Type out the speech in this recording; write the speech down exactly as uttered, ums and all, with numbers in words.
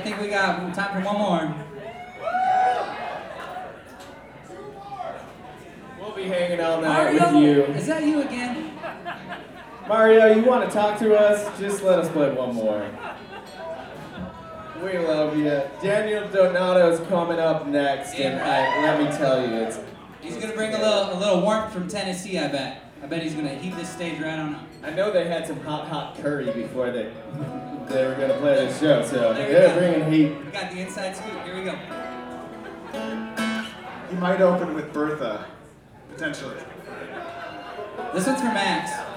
think we got time for one more. We'll be hanging all night Mario, with you. Is that you again? Mario, you want to talk to us? Just let us play one more. We love you. Daniel Donato's coming up next, and I, let me tell you, it's... He's gonna bring a little, a little warmth from Tennessee, I bet. I bet he's gonna heat this stage right on up. I know they had some hot, hot curry before they they were gonna play this show, so There we they're go. bringing heat. We got the inside scoop. Here we go. He might open with Bertha, potentially. This one's for Max.